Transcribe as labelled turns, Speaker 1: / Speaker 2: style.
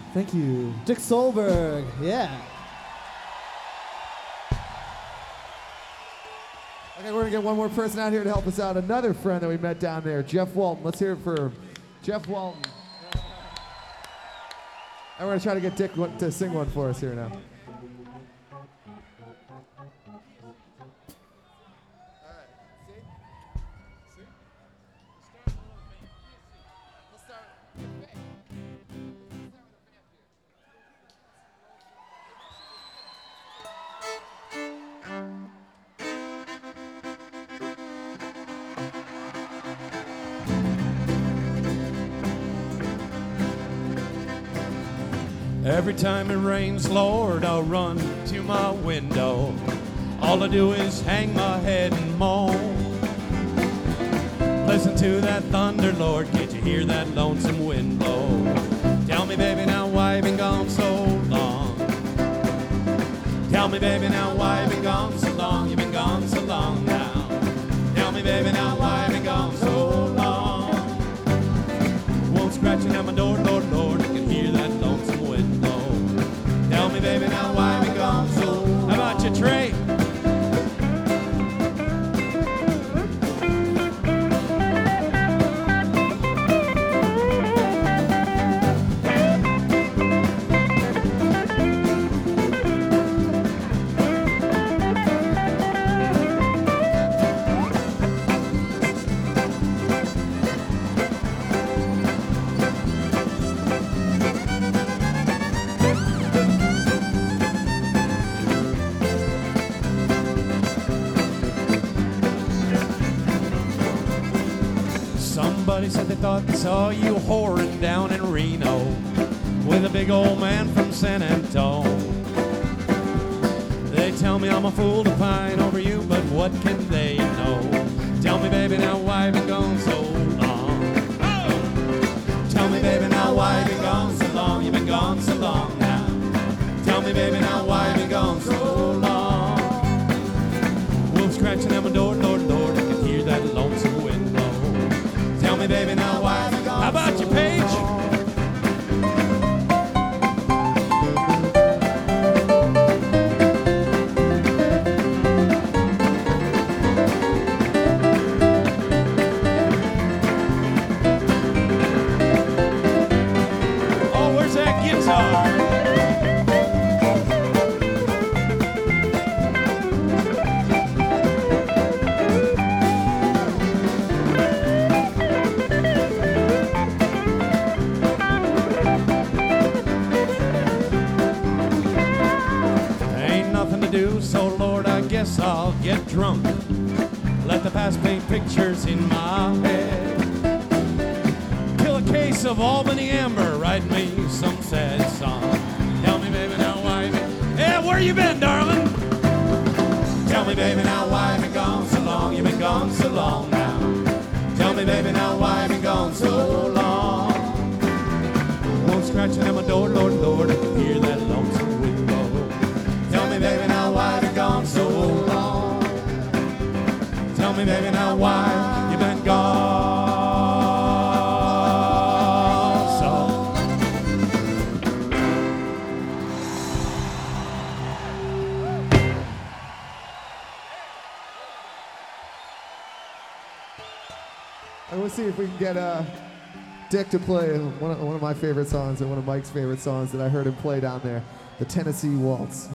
Speaker 1: Thank you. Dick Solberg, yeah.
Speaker 2: Okay, we're gonna get one more person out here to help us out. Another friend that we met down there, Jeff Walton. Let's hear it for Jeff Walton. And we're gonna try to get Dick to sing one for us here now.
Speaker 3: Every time it rains, Lord, I'll run to my window. All I do is hang my head and moan. Listen to that thunder, Lord, can't you hear that lonesome wind blow? Tell me, baby, now why you been gone so long? Tell me, baby, now why you been gone so long? You've been gone so long now. Tell me, baby, now why you been gone so long? Won't scratching at my door, Lord, Lord, I can hear that lonesome wind blow. Tell me, baby, now why we gone so? How about you, Trey? Somebody said they thought they saw you whoring down in Reno with a big old man from San Antonio. They tell me I'm a fool to pine over you, but what can they know? Tell me, baby, now why you been gone so long? Oh! Tell me, baby, now why you been gone so long? You've been gone so long now. Tell me, baby, now why you been gone so long? Wolf scratching at my door, Lord, Lord, I can hear that lonesome wind blow. Tell me, baby, now why you gone? How about you, Paige? Oh, where's that guitar? So Lord, I guess I'll get drunk. Let the past paint pictures in my head. Fill a case of Albany Amber, write me some sad song. Tell me, baby, now why you been? Hey, where you been, darling? Tell me, baby, now why you been gone so long? You've been gone so long now. Tell me, baby, now why you been gone so long? Won't scratching at my door, Lord, Lord, I can hear that lonesome wind blow. Tell me, baby, now why you gone so long? Tell me, baby, now why you been gone so?
Speaker 2: And we'll see if we can get Dick to play one of my favorite songs and one of Mike's favorite songs that I heard him play down there, the Tennessee Waltz.